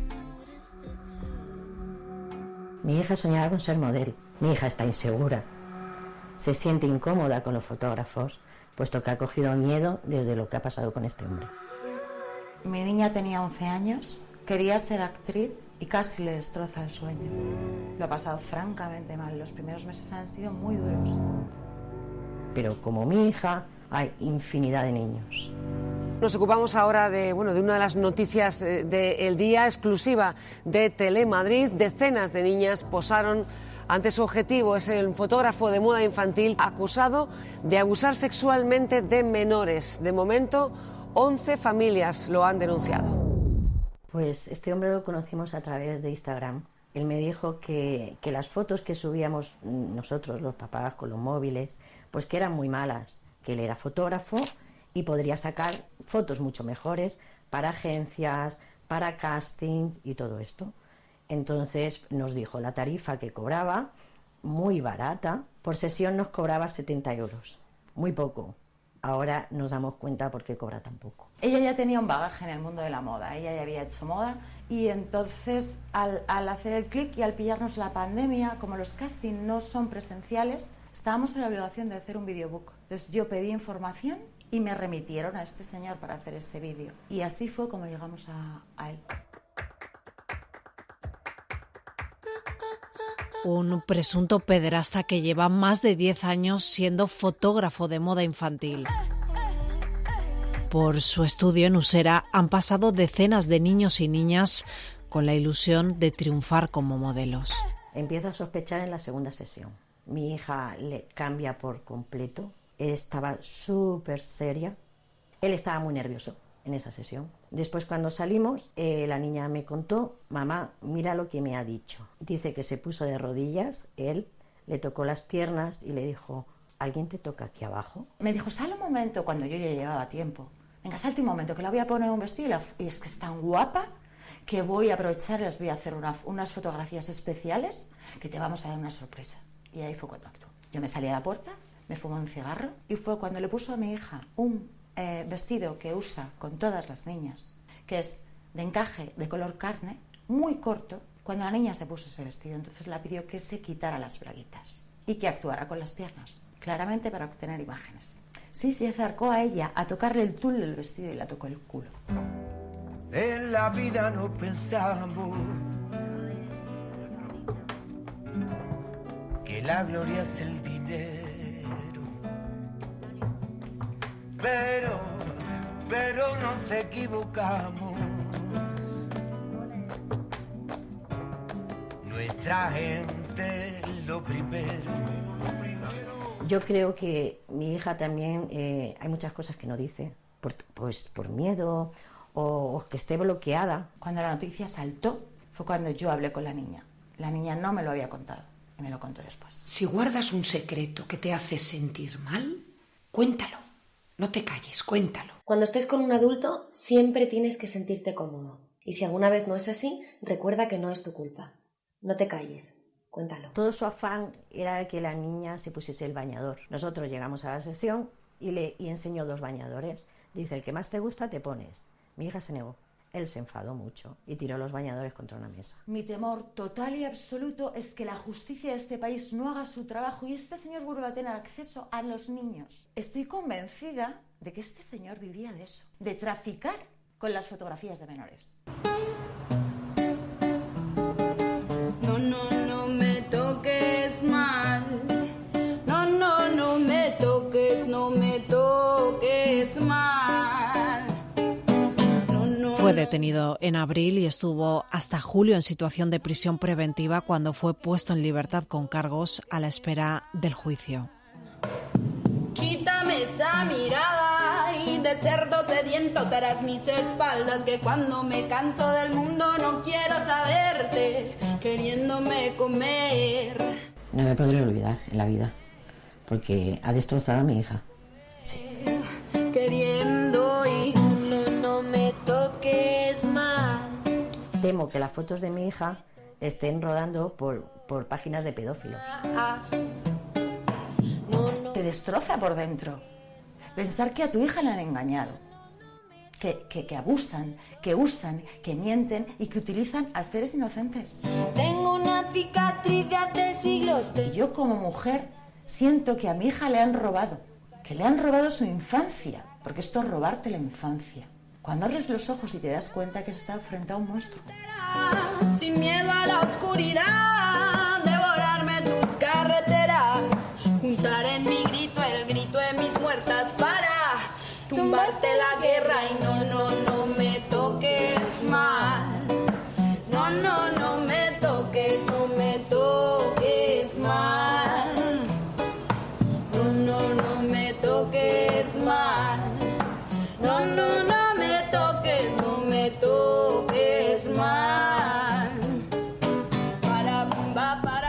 Mi hija soñaba con ser modelo. Mi hija está insegura. Se siente incómoda con los fotógrafos, puesto que ha cogido miedo desde lo que ha pasado con este hombre. Mi niña tenía once años, quería ser actriz y casi le destroza el sueño. Lo ha pasado francamente mal, los primeros meses han sido muy duros. Pero como mi hija, hay infinidad de niños. Nos ocupamos ahora de, bueno, de una de las noticias del día, exclusiva de Telemadrid. Decenas de niñas posaron ante su objetivo. Es el fotógrafo de moda infantil acusado de abusar sexualmente de menores. De momento, once familias lo han denunciado. Pues este hombre lo conocimos a través de Instagram. Él me dijo que, que las fotos que subíamos nosotros, los papás, con los móviles, pues que eran muy malas, que él era fotógrafo y podría sacar fotos mucho mejores para agencias, para castings y todo esto. Entonces nos dijo la tarifa que cobraba, muy barata, por sesión nos cobraba setenta euros, muy poco. Ahora nos damos cuenta por qué cobra tan poco. Ella ya tenía un bagaje en el mundo de la moda, ella ya había hecho moda y entonces al, al hacer el clic y al pillarnos la pandemia, como los castings no son presenciales, estábamos en la obligación de hacer un videobook. Entonces yo pedí información y me remitieron a este señor para hacer ese vídeo. Y así fue como llegamos a, a él. Un presunto pederasta que lleva más de diez años siendo fotógrafo de moda infantil. Por su estudio en Usera han pasado decenas de niños y niñas con la ilusión de triunfar como modelos. Empiezo a sospechar en la segunda sesión. Mi hija le cambia por completo. Estaba súper seria. Él estaba muy nervioso en esa sesión. Después, cuando salimos, eh, la niña me contó: mamá, mira lo que me ha dicho. Dice que se puso de rodillas, él le tocó las piernas y le dijo: ¿alguien te toca aquí abajo? Me dijo: sal un momento, cuando yo ya llevaba tiempo. Venga, salte un momento, que la voy a poner un vestido y, la, y es que es tan guapa que voy a aprovechar y les voy a hacer una, unas fotografías especiales que te vamos a dar una sorpresa. Y ahí fue cuando actuó. Yo me salí a la puerta, me fumé un cigarro y fue cuando le puso a mi hija un eh, vestido que usa con todas las niñas, que es de encaje de color carne, muy corto. Cuando la niña se puso ese vestido, entonces la pidió que se quitara las braguitas y que actuara con las piernas, claramente para obtener imágenes. Sí, se acercó a ella a tocarle el tul del vestido y la tocó el culo. En la vida no pensamos que la gloria es el dinero, pero, pero nos equivocamos. Nuestra gente es lo primero. Yo creo que mi hija también, eh, hay muchas cosas que no dice, por, pues por miedo o, o que esté bloqueada. Cuando la noticia saltó fue cuando yo hablé con la niña. La niña no me lo había contado y me lo contó después. Si guardas un secreto que te hace sentir mal, cuéntalo. No te calles, cuéntalo. Cuando estés con un adulto, siempre tienes que sentirte cómodo. Y si alguna vez no es así, recuerda que no es tu culpa. No te calles. Cuéntalo. Todo su afán era que la niña se pusiese el bañador. Nosotros llegamos a la sesión y le y enseñó dos bañadores. Dice: el que más te gusta te pones. Mi hija se negó. Él se enfadó mucho y tiró los bañadores contra una mesa. Mi temor total y absoluto es que la justicia de este país no haga su trabajo y este señor vuelva a tener acceso a los niños. Estoy convencida de que este señor vivía de eso, de traficar con las fotografías de menores. No, no, no me toques mal. No, no, no me toques, no me toques mal. No, no, Fue detenido en abril y estuvo hasta julio en situación de prisión preventiva cuando fue puesto en libertad con cargos a la espera del juicio. Quítame esa mirada y de cerdo sediento tras mis espaldas, que cuando me canso del mundo no quiero saberte, queriéndome comer. No me podré olvidar en la vida, porque ha destrozado a mi hija. Sí. Queriendo y no, no me toques mal. Temo que las fotos de mi hija estén rodando por, por páginas de pedófilos. Ah, Te destroza por dentro. Pensar que a tu hija la han engañado, que, que, que abusan, que usan, que mienten y que utilizan a seres inocentes. Tengo una cicatriz de hace siglos. Y yo como mujer siento que a mi hija le han robado, que le han robado su infancia, porque esto es robarte la infancia. Cuando abres los ojos y te das cuenta que estás frente a un monstruo. Sin miedo a la oscuridad, devorarme tus carreteras, juntar en mi grito el grito de mis muertas para tumbarte la guerra y no, no, no me toques mal. No, no, no me toques, no me toques mal. No, no, no me toques mal. No, no, no me toques, no me toques mal. Para, para, para,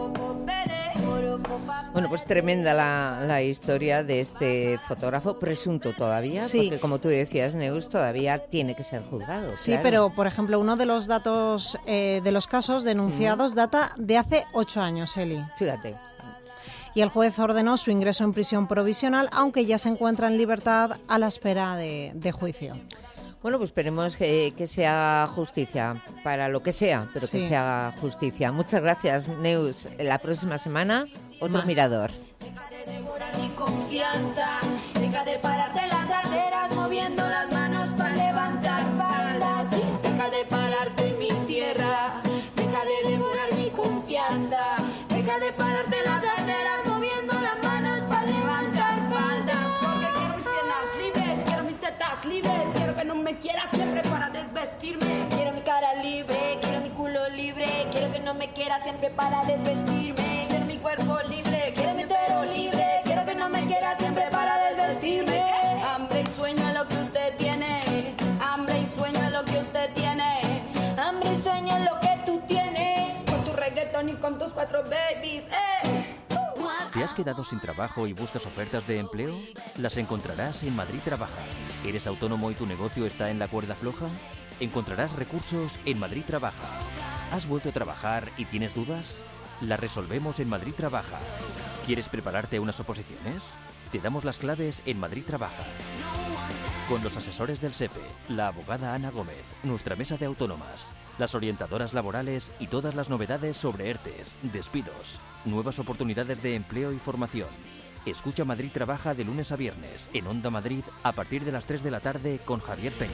Bueno, pues tremenda la, la historia de este fotógrafo, presunto todavía, Sí. porque como tú decías, Neus, todavía tiene que ser juzgado. Sí, claro. pero por ejemplo, uno de los datos eh, de los casos denunciados data de hace ocho años, Eli. Fíjate. Y el juez ordenó su ingreso en prisión provisional, aunque ya se encuentra en libertad a la espera de, de juicio. Bueno, pues esperemos que, que sea justicia, para lo que sea, pero que Sí. sea justicia. Muchas gracias, Neus. La próxima semana, otro Más. mirador. mi confianza. Deja de pararte en las aceras moviendo las manos para levantar faldas. Deja de pararte en mi tierra. Deja de devorar mi confianza. Deja de pararte en las aceras moviendo las manos para levantar faldas. Porque quiero mis piernas libres, quiero mis tetas libres. Quiero que no me quieras siempre para desvestirme. Quiero mi cara libre, quiero mi culo libre. Quiero que no me quiera siempre para desvestirme. Quiero mi cuerpo libre, quiero mi utero libre. Quiero que no me quiera siempre para desvestirme. Hambre y sueño es lo que usted tiene. Hambre y sueño es lo que usted tiene. Hambre y sueño es lo que tú tienes. Con tu reggaetón y con tus cuatro babies, eh. ¿Te has quedado sin trabajo y buscas ofertas de empleo? Las encontrarás en Madrid Trabaja. ¿Eres autónomo y tu negocio está en la cuerda floja? Encontrarás recursos en Madrid Trabaja. ¿Has vuelto a trabajar y tienes dudas? Las resolvemos en Madrid Trabaja. ¿Quieres prepararte a unas oposiciones? Te damos las claves en Madrid Trabaja. Con los asesores del SEPE, la abogada Ana Gómez, nuestra mesa de autónomas, las orientadoras laborales y todas las novedades sobre ERTES, despidos, nuevas oportunidades de empleo y formación. Escucha Madrid Trabaja de lunes a viernes en Onda Madrid a partir de las tres de la tarde con Javier Peña.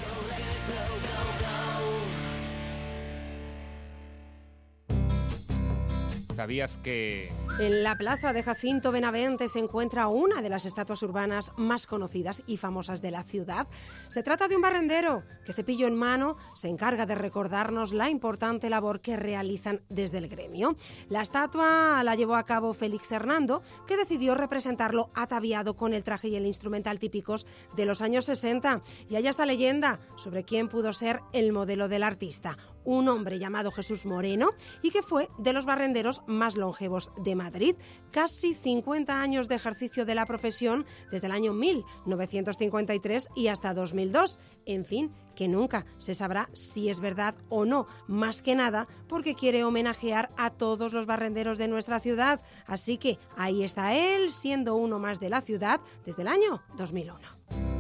¿Sabías que...? En la plaza de Jacinto Benavente se encuentra una de las estatuas urbanas más conocidas y famosas de la ciudad. Se trata de un barrendero que, cepillo en mano, se encarga de recordarnos la importante labor que realizan desde el gremio. La estatua la llevó a cabo Félix Hernando, que decidió representarlo ataviado con el traje y el instrumental típicos de los años sesenta. Y hay esta leyenda sobre quién pudo ser el modelo del artista. Un hombre llamado Jesús Moreno y que fue de los barrenderos más longevos de Madrid. Casi cincuenta años de ejercicio de la profesión desde el año mil novecientos cincuenta y tres y hasta dos mil dos. En fin, que nunca se sabrá si es verdad o no, más que nada porque quiere homenajear a todos los barrenderos de nuestra ciudad. Así que ahí está él, siendo uno más de la ciudad desde el año dos mil uno.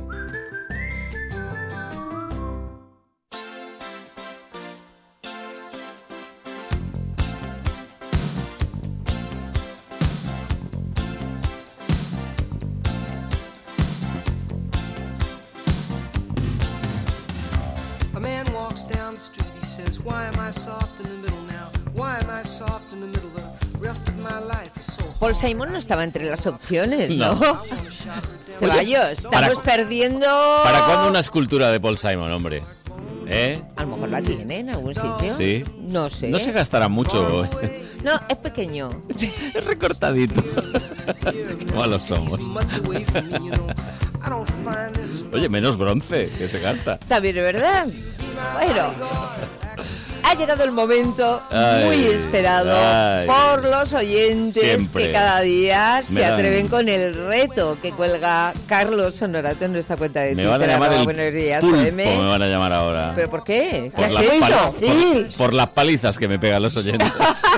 Down the street, he says, why am I soft in the middle now? Why am I soft in the middle? The rest of my life is so hard. Paul Simon no estaba entre las opciones, ¿no? No. Ceballos, estamos ¿Para- perdiendo... ¿Para cuándo una escultura de Paul Simon, hombre? ¿Eh? A lo mejor la tiene en algún sitio. Sí. No sé. No se gastará mucho. No, es pequeño. Es recortadito. Qué malos somos. Oye, menos bronce que se gasta. También es verdad. Bueno, ha llegado el momento Ay, muy esperado ay. por los oyentes Siempre. que cada día Me se dan- atreven con el reto que cuelga Carlos Honorato en nuestra cuenta de Me Twitter. van a llamar arroba el buenos días, pulpo, O M. me van a llamar ahora. ¿Pero por qué? ¿Qué Por has las, hecho? pal- por, por las palizas que me pegan los oyentes.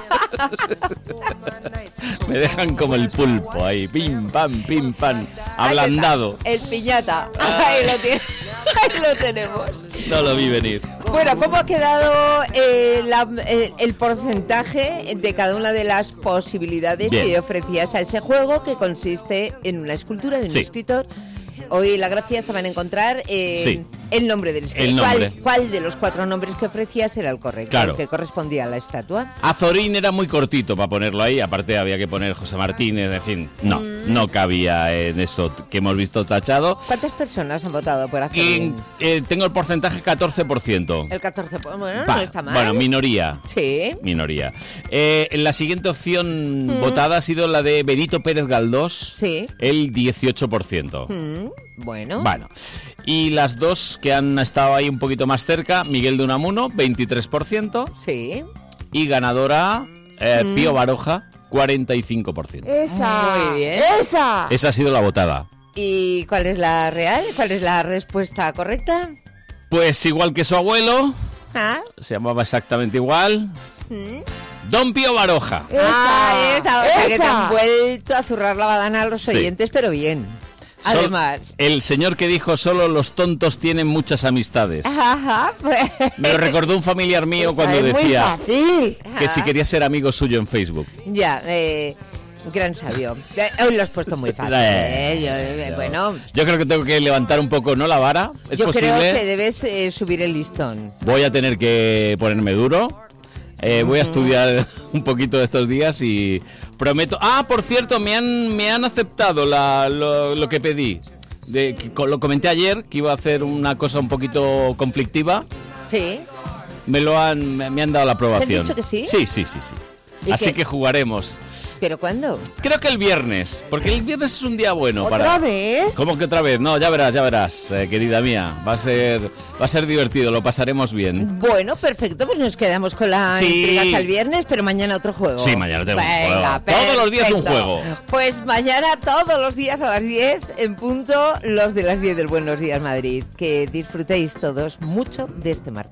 Me dejan como el pulpo ahí, pim pam, pim pam, ablandado. El piñata. Ahí lo, tiene- ahí lo tenemos. No lo vi venir. Bueno, ¿cómo ha quedado eh, la- el, el porcentaje de cada una de las posibilidades Bien. que ofrecías a ese juego que consiste en una escultura de un Sí. escritor? Hoy la gracia estaba en encontrar eh, Sí. El nombre del El nombre. ¿Cuál, ¿Cuál de los cuatro nombres que ofrecías era el correcto? Claro. El que correspondía a la estatua. Azorín era muy cortito para ponerlo ahí, aparte había que poner José Martínez, en fin, no, Mm. no cabía en eso que hemos visto tachado. ¿Cuántas personas han votado por Y, Azorín? eh, tengo el porcentaje catorce por ciento. El catorce por ciento. Bueno, Va, no está mal. Bueno, minoría. Sí. Minoría. Eh, la siguiente opción Mm. votada ha sido la de Benito Pérez Galdós, Sí. el dieciocho por ciento. Mm, Bueno. Bueno, y las dos que han estado ahí un poquito más cerca, Miguel de Unamuno, veintitrés por ciento. Sí. Y ganadora, eh, Mm. Pío Baroja, cuarenta y cinco por ciento. Esa. Muy bien. Esa. Esa ha sido la votada. ¿Y cuál es la real? ¿Cuál es la respuesta correcta? Pues igual que su abuelo, ¿Ah? se llamaba exactamente igual, ¿Mm? Don Pío Baroja. Ah, esa, o sea que te esa. han vuelto a zurrar la badana a los Sí. oyentes, pero bien. Sol- Además. El señor que dijo solo los tontos tienen muchas amistades. Ajá, ajá, pues. Me lo recordó un familiar mío Esa cuando es muy decía fácil. que si Ajá. quería ser amigo suyo en Facebook. Ya, eh, gran sabio. Eh, Hoy lo has puesto muy fácil. Eh, eh, yo, eh, yo- bueno, Yo creo que tengo que levantar un poco, ¿no? La vara. ¿Es yo posible? creo que debes eh, subir el listón. Voy a tener que ponerme duro. Eh, voy a estudiar un poquito estos días y prometo... Ah, por cierto, me han, me han aceptado la, lo, lo que pedí. De, que co- lo comenté ayer, que iba a hacer una cosa un poquito conflictiva. Sí. Me lo han, me, me han dado la aprobación. dicho que sí? Sí, sí, sí, sí. ¿Y Así qué? que jugaremos. ¿Pero cuándo? Creo que el viernes, porque el viernes es un día bueno ¿Otra para... vez? ¿Cómo que otra vez? No, ya verás, ya verás, eh, querida mía. Va a ser, va a ser divertido, lo pasaremos bien. Bueno, perfecto, pues nos quedamos con la Sí. intriga hasta el viernes, pero mañana otro juego. Sí, mañana tenemos un Venga, juego. Todos los días un perfecto. juego. Pues mañana todos los días a las diez, en punto, los de las diez del Buenos Días Madrid. Que disfrutéis todos mucho de este martes.